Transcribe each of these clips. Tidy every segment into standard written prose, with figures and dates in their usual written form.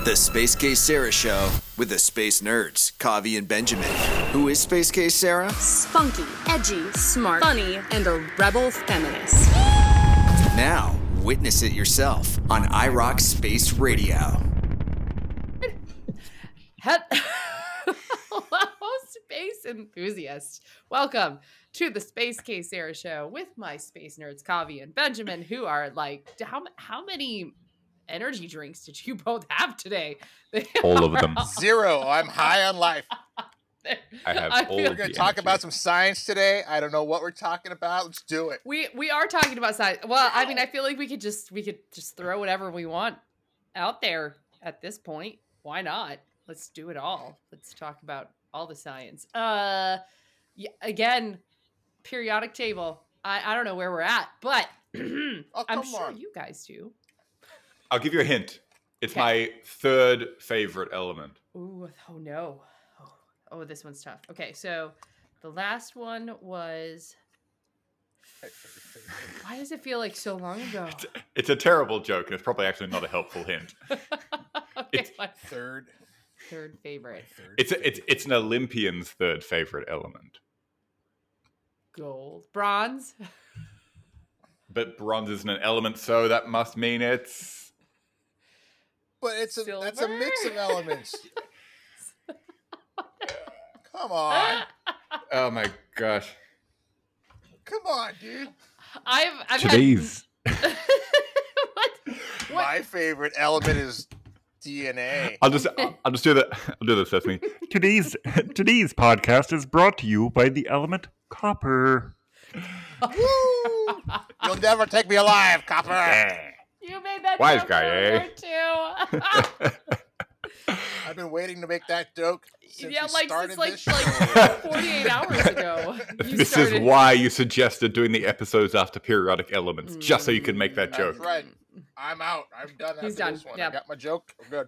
The Space Case Sarah Show with the Space Nerds, Kavi and Benjamin. Who is Space Case Sarah? Spunky, edgy, smart, funny, and a rebel feminist. Now, witness it yourself on iRock Space Radio. Hello, space enthusiasts. Welcome to the Space Case Sarah Show with my space nerds, Kavi and Benjamin, who are like, how many energy drinks did you both have today? All of them. Zero. I'm high on life. I have all We're of going the to talk energy. about some science today. I don't know what we're talking about. Let's do it. We are talking about science. Well, I mean, I feel like we could just throw whatever we want out there at this point. Why not? Let's do it all. Let's talk about all the science. Yeah, again, periodic table. I don't know where we're at, but I'm sure you guys do. I'll give you a hint. It's Okay. my third favorite element. Ooh, oh no. Oh, this one's tough. Okay, so the last one was. Why does it feel like so long ago? It's a terrible joke, and it's probably actually not a helpful hint. Okay, my Third favorite. It's an Olympian's third favorite element. Gold. Bronze. But bronze isn't an element, so that must mean it's... But that's a Silver? mix of elements. Come on. Oh my gosh. Come on, dude. I've Today's... Had... what? My favorite element is DNA. I'll just do that. I'll do this, Stephanie. Today's podcast is brought to you by the element copper. Woo! You'll never take me alive, copper. You made that Wise joke guy, eh? earlier, too. I've been waiting to make that joke since Yeah, we like started since this show. like 48 hours ago. You This started... is why you suggested doing the episodes after periodic elements, just so you could make that That's joke. right. I'm out. I'm done He's after done. this one. Yeah. I got my joke. I'm good.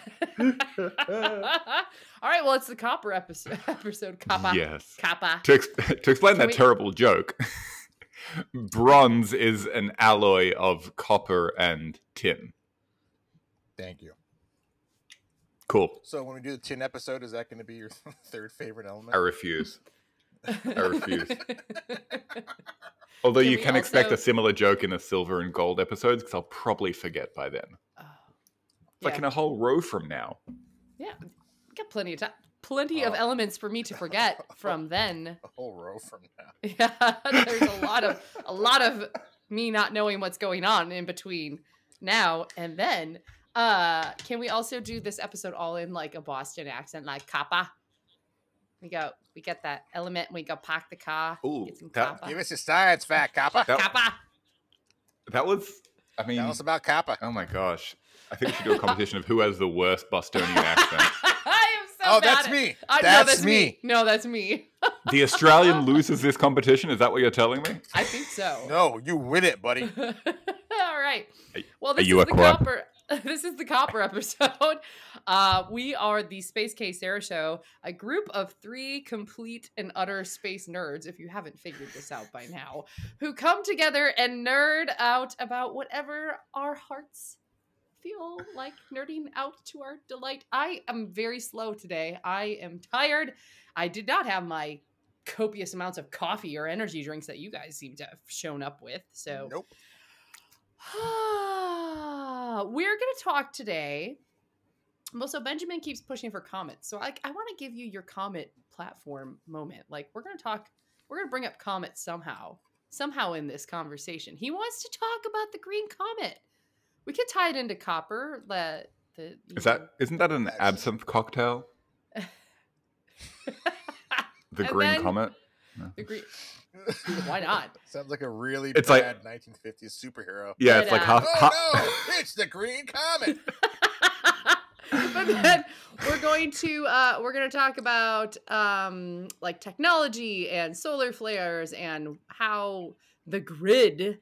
All right, well, it's the copper episode. Copper. Yes. Copper. To explain that we- terrible joke, bronze is an alloy of copper and tin. Thank you. Cool. So when we do the tin episode, is that going to be your third favorite element? I refuse. I refuse. Although Can you we can expect also- a similar joke in the silver and gold episodes, because I'll probably forget by then. Oh, Like in a whole row from now. yeah, we got plenty of time. Plenty of elements for me to forget from then. A whole row from now. Yeah, there's a lot of me not knowing what's going on in between now and then. Can we also do this episode all in like a Boston accent, like kappa? We get that element. We go park the car. Ooh, get some that- kappa. Give us your science fact, Kappa. Kappa. That was, I mean, Tell us about Kappa. oh my gosh. I think we should do a competition of who has the worst Bostonian accent. I am so Oh, bad that's at- me. No, That's me. No, that's me. The Australian loses this competition? Is that what you're telling me? I think so. No, you win it, buddy. All right. Well, this you is a the corrupt? copper. This is the copper episode. We are the Space Case Sarah Show, a group of 3 complete and utter space nerds, if you haven't figured this out by now, who come together and nerd out about whatever our hearts feel like nerding out to our delight. I am very slow today. I am tired. I did not have my copious amounts of coffee or energy drinks that you guys seem to have shown up with. So Nope. we're going to talk today. Well, so Benjamin keeps pushing for comments. So I want to give you your comment platform moment. Like we're going to bring up Comet somehow in this conversation. He wants to talk about the green comet. We could tie it into copper. Isn't that an absinthe cocktail? The And Green then- Comet? the green? Why not? Sounds like a really It's like- bad 1950s superhero. Yeah, it's like half. Oh no! It's the Green Comet. But then we're going to talk about like technology and solar flares and how the grid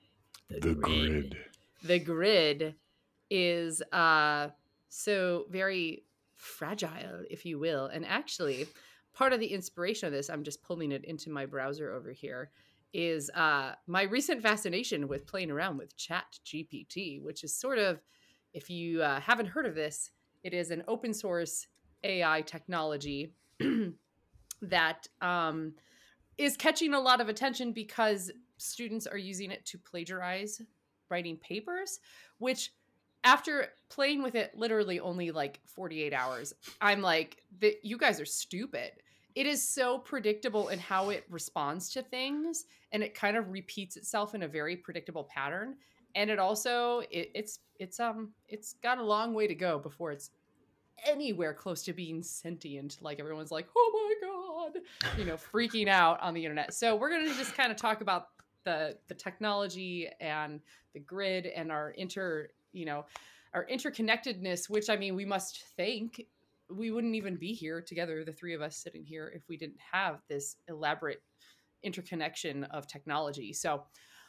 is so very fragile, if you will. And actually, part of the inspiration of this, I'm just pulling it into my browser over here, is my recent fascination with playing around with Chat GPT, which is sort of, if you haven't heard of this, It is an open source AI technology that is catching a lot of attention because students are using it to plagiarize writing papers, which after playing with it literally only like 48 hours, I'm like, you guys are stupid. It is so predictable in how it responds to things, and it kind of repeats itself in a very predictable pattern. And it also it's got a long way to go before it's anywhere close to being sentient. Like everyone's like, oh my god, freaking out on the internet. So we're gonna just kind of talk about the technology and the grid and our interconnectedness, which, I mean, we must think we wouldn't even be here together, the three of us sitting here, if we didn't have this elaborate interconnection of technology. So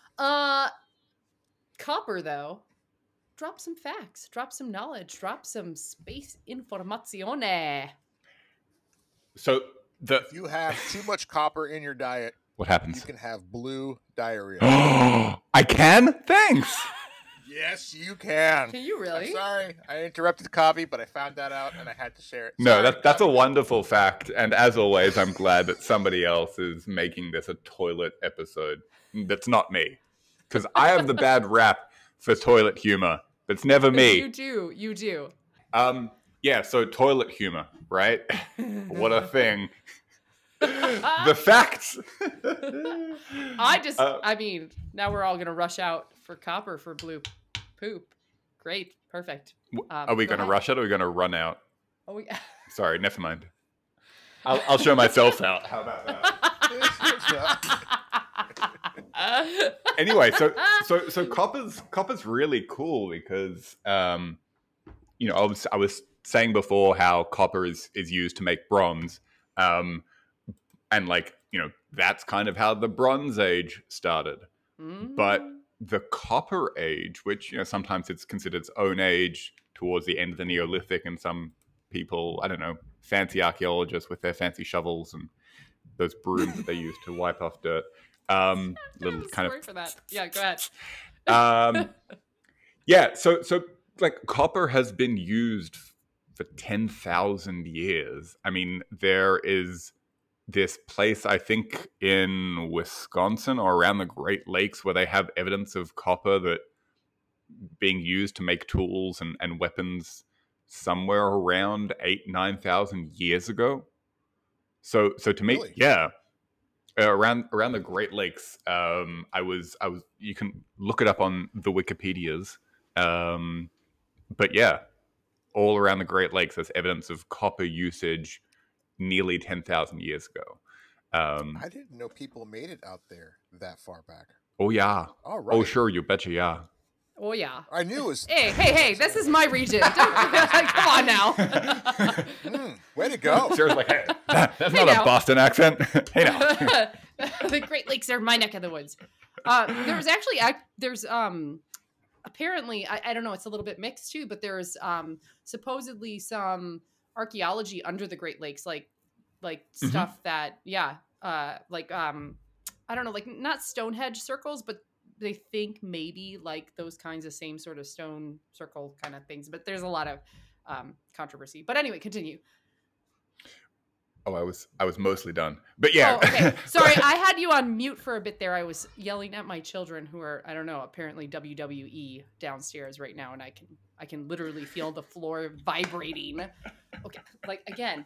Copper, though, drop some facts, drop some knowledge, drop some space informazione. So If you have too much copper in your diet, what happens? you can have blue diarrhea. I can? Thanks. Yes, you can. Can you really? I'm sorry, I interrupted the coffee, but I found that out and I had to share it. No, Sorry, that's a Coffee. wonderful fact. And as always, I'm glad that somebody else is making this a toilet episode. That's not me. Because I have the bad rap for toilet humor. That's never me. You do. Yeah, so toilet humor, right? What a thing. The facts. I mean, now we're all going to rush out for Copper for blue poop. Great. Perfect. Are we going to rush it or are we going to run out? Oh, we... Sorry, never mind. I'll show myself out. How about that? Anyway, so copper's really cool because I was saying before how copper is used to make bronze, and that's kind of how the Bronze Age started. But the Copper Age, which sometimes it's considered its own age towards the end of the Neolithic, and some people, I don't know, fancy archaeologists with their fancy shovels and those brooms that they use to wipe off dirt. Little kind of for that. Yeah, go ahead. So like copper has been used for 10,000 years. I mean, there is this place, I think, in Wisconsin or around the Great Lakes where they have evidence of copper that being used to make tools and weapons somewhere around 9,000 years ago. So to me, Really? yeah. Around the Great Lakes, I was. You can look it up on the Wikipedias, but yeah, all around the Great Lakes, there's evidence of copper usage nearly 10,000 years ago. I didn't know people made it out there that far back. Oh yeah. All right. Oh sure, you betcha, yeah. Oh, yeah. I knew it was. Hey, this is my region. Come on now. Way to go. Sarah's like, hey, that's not now. a Boston accent. Hey now. The Great Lakes are my neck of the woods. There's apparently, I don't know, it's a little bit mixed too, but there's supposedly some archaeology under the Great Lakes, like stuff that, I don't know, like not Stonehenge circles, but they think maybe like those kinds of same sort of stone circle kind of things. But there's a lot of controversy. But anyway, continue. Oh, I was mostly done. But yeah. Oh, okay. Sorry, I had you on mute for a bit there. I was yelling at my children who are, I don't know, apparently WWE downstairs right now, and I can literally feel the floor vibrating. Okay, like again.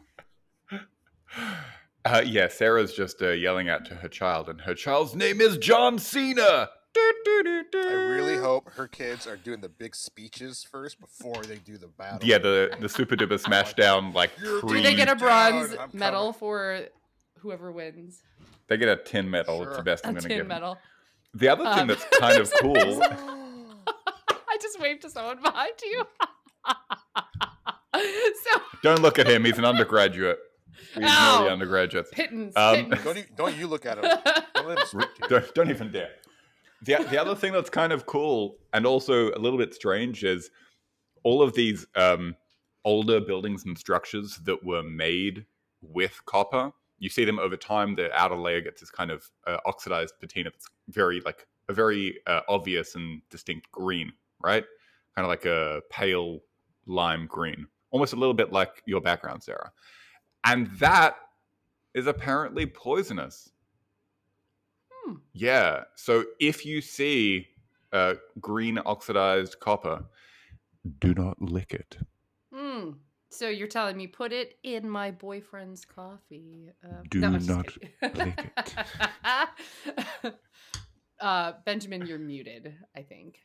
Yeah, Sarah's just yelling out to her child, and her child's name is John Cena. I really hope her kids are doing the big speeches first before they do the battle. Yeah, the Super Duper Smashdown, like Do pre. they get a bronze Down, I'm medal for whoever wins? They get a tin medal. It's the Sure. best A I'm going to tin give. medal. The other thing that's kind of cool. I just waved to someone behind you. So Don't look at him. He's an undergraduate. We ignore Ow. the undergraduates. pittance. Don't you look at him. Don't let him speak to you. Don't even dare. The other thing that's kind of cool and also a little bit strange is all of these older buildings and structures that were made with copper. You see them over time. The outer layer gets this kind of oxidized patina that's very obvious and distinct green, right? Kind of like a pale lime green almost a little bit like your background, Sarah. And that is apparently poisonous. Yeah. So if you see green oxidized copper, do not lick it. So you're telling me put it in my boyfriend's coffee. Do no, I'm just not kidding. lick it. Benjamin, you're muted, I think.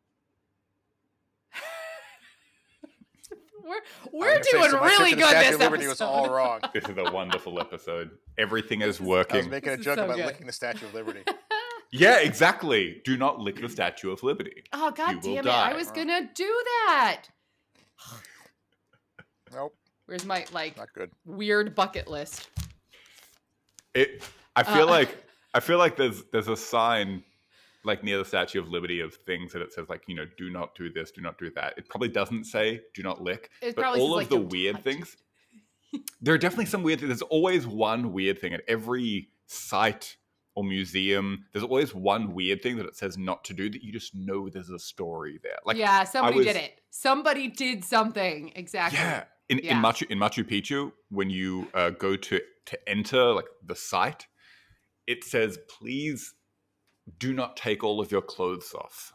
We're doing really good this Liberty episode. was all wrong. This is a wonderful episode. Everything is I was working. making a This is joke so about good. licking the Statue of Liberty. Yeah, exactly. Do not lick the Statue of Liberty. Oh, You God will damn it. die. I was going to do that. Nope, Where's my, not good. weird bucket list? I feel like there's a sign like near the Statue of Liberty of things that it says like, do not do this, do not do that. It probably doesn't say do not lick, It but probably all says, of the don't weird touch things. There are definitely some weird things. There's always one weird thing at every site or museum. There's always one weird thing that it says not to do that you just know there's a story there. Like Yeah, somebody did was- it. Somebody did something. Exactly. Yeah. In Yeah. Machu Picchu, when you go to enter like the site, it says, please do not take all of your clothes off.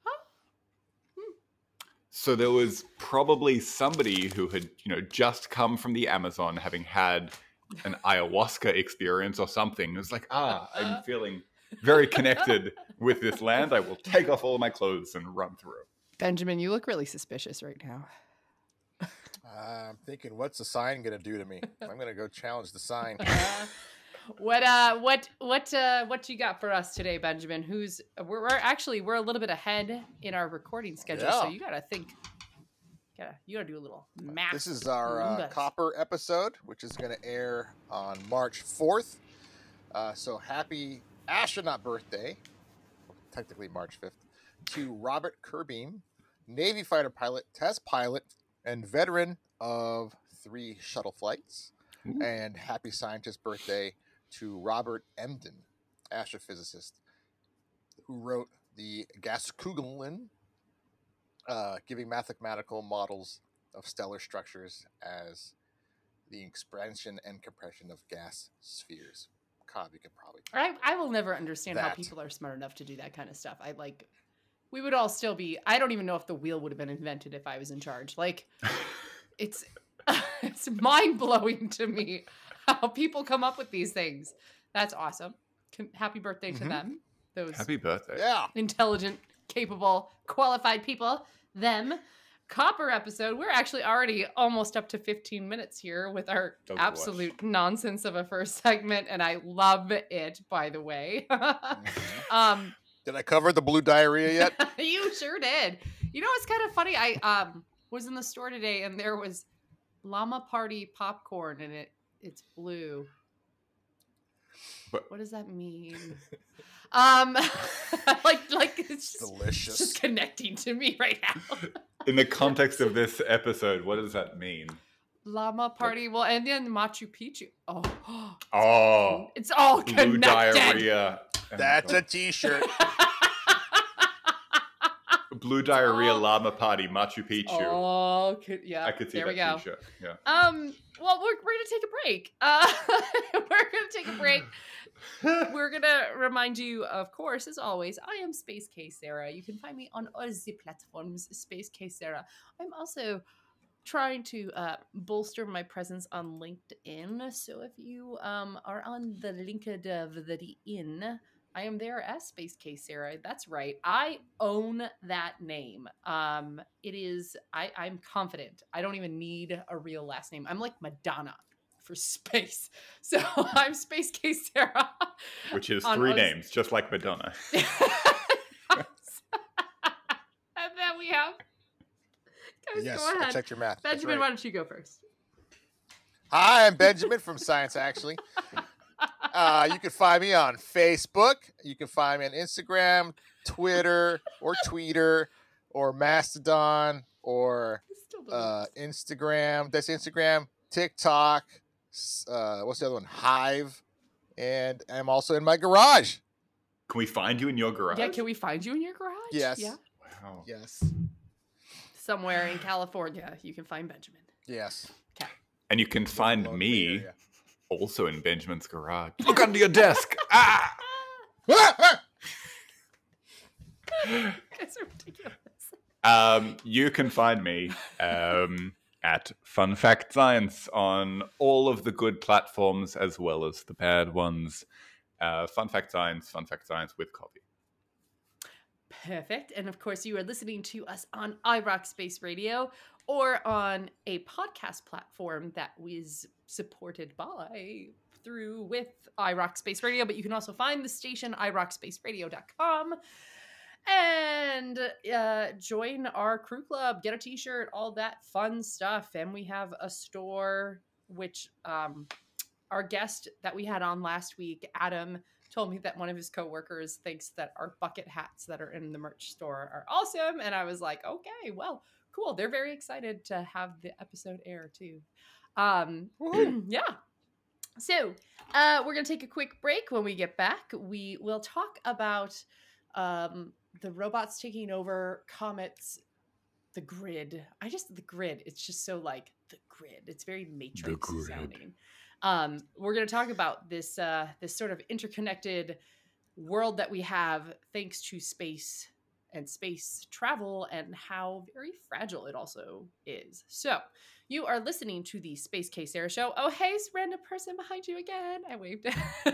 So there was probably somebody who had, just come from the Amazon having had an ayahuasca experience or something. It was like, I'm feeling very connected with this land. I will take off all of my clothes and run through. Benjamin, you look really suspicious right now. I'm thinking, what's the sign gonna do to me? I'm gonna go challenge the sign. What you got for us today, Benjamin? We're a little bit ahead in our recording schedule, so Yeah. you gotta think. You gotta do a little math. This is our Numbers. Copper episode, which is gonna air on March 4th. So happy astronaut birthday, technically March 5th, to Robert Kerbeam, Navy fighter pilot, test pilot, and veteran of 3 shuttle flights. Ooh. And happy scientist birthday to Robert Emden, astrophysicist, who wrote the Gaskugeln, giving mathematical models of stellar structures as the expansion and compression of gas spheres. Cobb, you could probably. I will never understand how That. people are smart enough to do that kind of stuff. We would all still be. I don't even know if the wheel would have been invented if I was in charge. It's it's mind blowing to me how people come up with these things. That's awesome. Happy birthday to them. Those Happy birthday. Yeah. intelligent, capable, qualified people. Them. Copper episode. We're actually already almost up to 15 minutes here with our Oh, absolute nonsense of a first segment, and I love it, by the way. Did I cover the blue diarrhea yet? You sure did. You know, it's kind of funny. I was in the store today and there was Llama Party popcorn and it's blue. What does that mean? like it's just, Delicious. it's just connecting to me right now. In the context of this episode, what does that mean? Llama Party. Well, and then Machu Picchu. Oh, Oh, it's all blue connected. diarrhea. Oh, That's God. a t-shirt. Blue diarrhea llama party, Machu Picchu. Oh, yeah. I could see there we that go. t-shirt. Yeah. Well, we're gonna take a break. We're gonna take a break. We're gonna remind you, of course, as always, I am Space K Sarah. You can find me on all the platforms, Space K Sarah. I'm also trying to bolster my presence on LinkedIn. So if you are on the LinkedIn, I am there as Space K Sarah. That's right. I own that name. It is. I'm confident. I don't even need a real last name. I'm like Madonna for space. So I'm Space K Sarah. Which is On 3 Oz- names, just like Madonna. And then we have. Guys, Yes, go I ahead. checked your math. That's Benjamin, right. why don't you go first? Hi, I'm Benjamin from Science Actually. You can find me on Facebook. You can find me on Instagram, Twitter, or Tweeter, or Mastodon, or Still don't Instagram. That's Instagram, TikTok. What's the other one? Hive. And I'm also in my garage. Can we find you in your garage? Yeah, can we find you in your garage? Yes. Yeah. Wow. Yes. Somewhere in California, you can find Benjamin. Yes. And you can find Below the me area. also in Benjamin's garage. Look under your desk. Ah! It's ridiculous. You can find me at Fun Fact Science on all of the good platforms as well as the bad ones. Fun Fact Science with coffee. Perfect. And of course, you are listening to us on iRock Space Radio or on a podcast platform that was supported by with iRock Space Radio. But you can also find the station iRockSpaceRadio.com and join our crew club, get a t-shirt, all that fun stuff. And we have a store, which our guest that we had on last week, Adam, told me that one of his coworkers thinks that our bucket hats that are in the merch store are awesome. And I was like, okay, well, cool. They're very excited to have the episode air too. Yeah. So we're going to take a quick break. When we get back, we will talk about the robots taking over comets, the grid. The grid. It's just so like the grid. It's very Matrix sounding. We're going to talk about this sort of interconnected world that we have thanks to space and space travel and how very fragile it also is. So you are listening to the Space Case Sarah Show. Oh, hey, random person behind you again. I waved.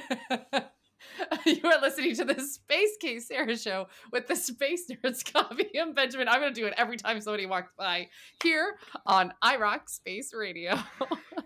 You are listening to the Space Case Sarah Show with the Space Nerds, Coffee and Benjamin. I'm going to do it every time somebody walks by here on iRock Space Radio.